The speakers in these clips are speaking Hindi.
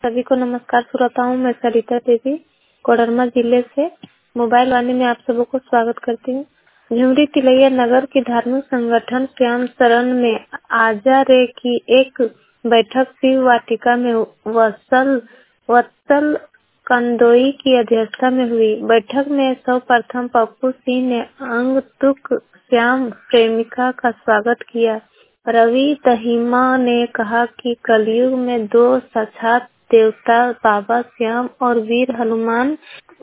सभी को नमस्कार श्रोताओं, मैं सरिता देवी कोडरमा जिले से मोबाइल वाणी में आप सबों को स्वागत करती हूँ। झुमरी तिलैया नगर की धार्मिक संगठन श्याम शरण में आजा रे की एक बैठक शिव वाटिका में वत्सल कंदोई की अध्यक्षता में हुई। बैठक में सर्वप्रथम पप्पू सिंह ने अंग तुक श्याम प्रेमिका का स्वागत किया। रवि दहिमा ने कहा कि कलयुग में दो साक्षात देवता बाबा श्याम और वीर हनुमान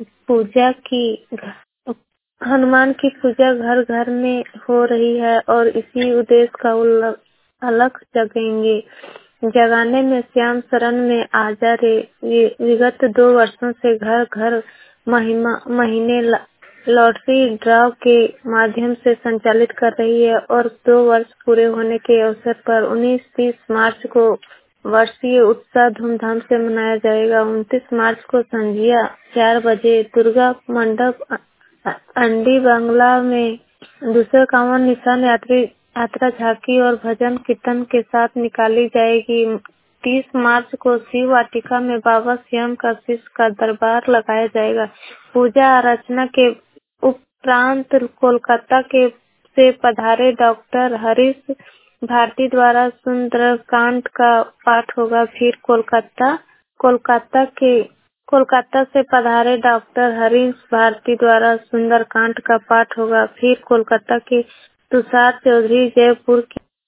की पूजा घर घर में हो रही है और इसी उद्देश्य का अलख जगाने में श्याम शरण में आजा रे विगत 2 वर्षों से घर घर महीने लॉटरी ड्रॉ के माध्यम से संचालित कर रही है और 2 वर्ष पूरे होने के अवसर पर 19-30 मार्च को वर्षीय उत्साह धूमधाम से मनाया जाएगा। 29 मार्च को संझिया 4 बजे दुर्गा मंडप अंडी बांग्ला में 251 निशान यात्रा झांकी और भजन कीर्तन के साथ निकाली जाएगी। 30 मार्च को शिव वाटिका में बाबा श्याम का शिष्य का दरबार लगाया जाएगा। पूजा अर्चना के उपरांत कोलकाता से पधारे डॉक्टर हरीश भारती द्वारा सुंदरकांड का पाठ होगा। फिर कोलकाता से पधारे डॉक्टर हरीश भारती द्वारा सुंदरकांड का पाठ होगा। फिर कोलकाता के तुषार चौधरी जयपुर